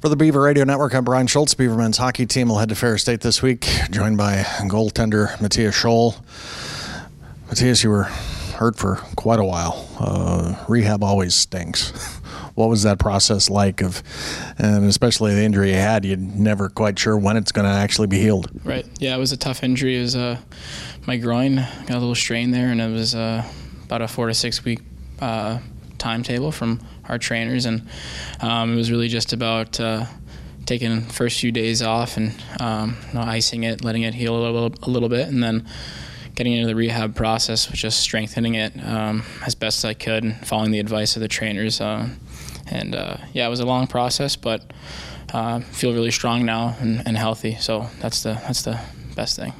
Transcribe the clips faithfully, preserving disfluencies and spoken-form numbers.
For the Beaver Radio Network, I'm Brian Schultz. Beaver men's hockey team will head to Ferris State this week, joined by goaltender Matthias Scholl. Matthias, you were hurt for quite a while. Uh, rehab always stinks. What was that process like? Of, and especially the injury you had, you're never quite sure when it's going to actually be healed. Right. Yeah, it was a tough injury. It was uh, my groin got a little strain there, and it was uh, about a four to six week uh, timetable from our trainers, and um, it was really just about uh, taking the first few days off and um, you know, icing it, letting it heal a little, a little bit, and then getting into the rehab process, which just strengthening it um, as best as I could and following the advice of the trainers. Uh, and uh, yeah, it was a long process, but uh, feel really strong now and, and healthy. So that's the that's the best thing.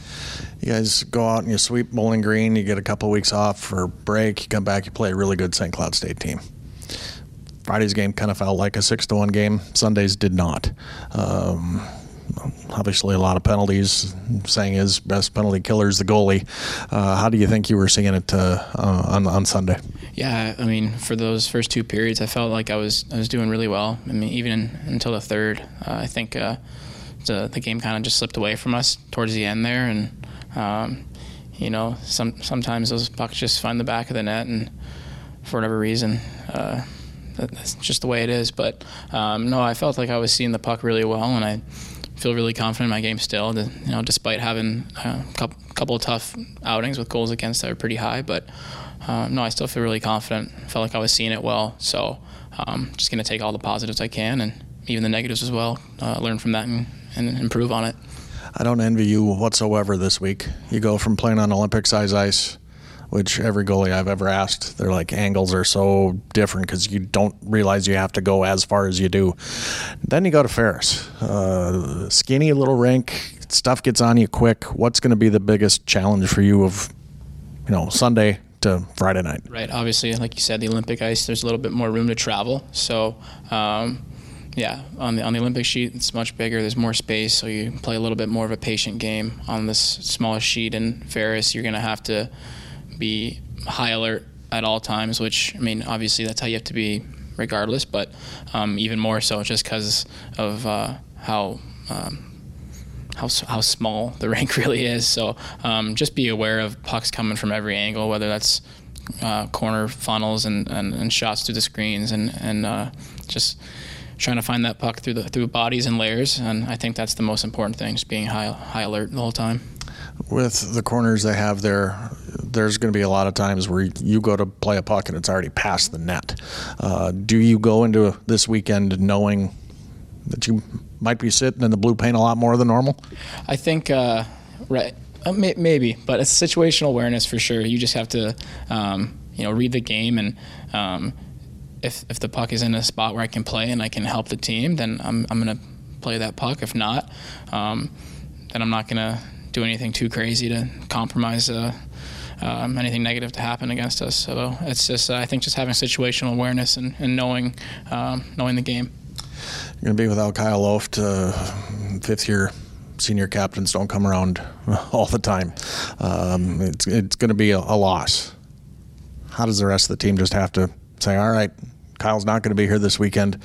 You guys go out and you sweep Bowling Green. You get a couple of weeks off for a break. You come back, you play a really good Saint Cloud State team. Friday's game kind of felt like a six to one game. Sundays did not. Um, obviously, a lot of penalties. Saying is best penalty killer is the goalie. Uh, how do you think you were seeing it uh, uh, on on Sunday? Yeah, I mean, for those first two periods, I felt like I was I was doing really well. I mean, even in, until the third, uh, I think uh, the the game kind of just slipped away from us towards the end there, and um, you know, some sometimes those pucks just find the back of the net, and for whatever reason. Uh, That's just the way it is. But um, no, I felt like I was seeing the puck really well, and I feel really confident in my game still. To, you know, despite having a couple, couple of tough outings with goals against that are pretty high, but um, no, I still feel really confident. I felt like I was seeing it well. So um, just going to take all the positives I can, and even the negatives as well. Uh, learn from that and, and improve on it. I don't envy you whatsoever this week. You go from playing on Olympic-size ice, which every goalie I've ever asked, they're like, angles are so different because you don't realize you have to go as far as you do. Then you go to Ferris. Uh, skinny little rink, stuff gets on you quick. What's going to be the biggest challenge for you of, you know, Sunday to Friday night? Right. Obviously, like you said, the Olympic ice, there's a little bit more room to travel. So, um, yeah, on the on the Olympic sheet, it's much bigger. There's more space, so you play a little bit more of a patient game. On this smaller sheet in Ferris, you're going to have to be high alert at all times, which, I mean, obviously that's how you have to be regardless, but um, even more so just because of uh, how um, how how small the rink really is. So um, just be aware of pucks coming from every angle, whether that's uh, corner funnels and, and, and shots through the screens, and and uh, just trying to find that puck through the through bodies and layers. And I think that's the most important thing, just being high high alert the whole time. With the corners they have there, there's going to be a lot of times where you go to play a puck and it's already past the net. Uh, do you go into this weekend knowing that you might be sitting in the blue paint a lot more than normal? I think, uh, right, uh, may, maybe, but it's situational awareness for sure. You just have to, um, you know, read the game, and um, if if the puck is in a spot where I can play and I can help the team, then I'm I'm going to play that puck. If not, um, then I'm not going to do anything too crazy to compromise uh, um, anything negative to happen against us. So it's just, uh, I think, just having situational awareness and, and knowing um, knowing the game. You're going to be without Kyle Loft. Uh, fifth-year senior captains don't come around all the time. Um, it's it's going to be a, a loss. How does the rest of the team just have to say, all right, Kyle's not going to be here this weekend,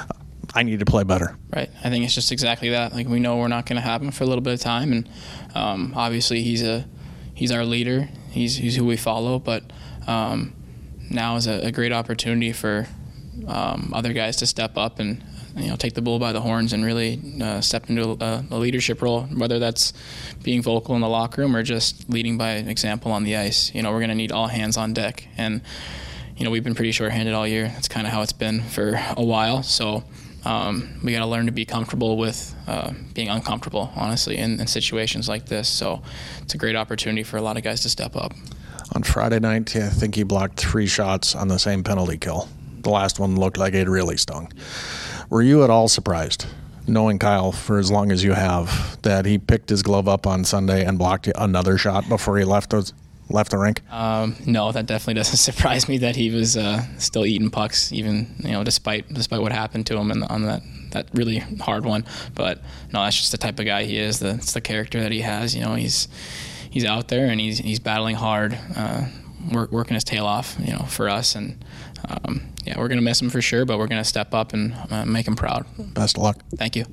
I need to play better? Right. I think it's just exactly that. Like, we know we're not going to have him for a little bit of time, and um, obviously he's a he's our leader. He's he's who we follow. But um, now is a, a great opportunity for um, other guys to step up and, you know, take the bull by the horns and really uh, step into a, a leadership role, whether that's being vocal in the locker room or just leading by example on the ice. You know, we're going to need all hands on deck, and you know, we've been pretty short-handed all year. That's kind of how it's been for a while. So. Um, we got to learn to be comfortable with uh, being uncomfortable, honestly, in, in situations like this. So it's a great opportunity for a lot of guys to step up. On Friday night, I think he blocked three shots on the same penalty kill. The last one looked like it really stung. Were you at all surprised, knowing Kyle for as long as you have, that he picked his glove up on Sunday and blocked another shot before he left those? Left the rink? Um, no, that definitely doesn't surprise me that he was uh, still eating pucks, even, you know, despite despite what happened to him in the, on that, that really hard one. But no, that's just the type of guy he is. That's the character that he has. You know, he's he's out there and he's he's battling hard uh, work, working his tail off, you know, for us. And um, yeah, we're going to miss him for sure, but we're going to step up and uh, make him proud. Best of luck. Thank you.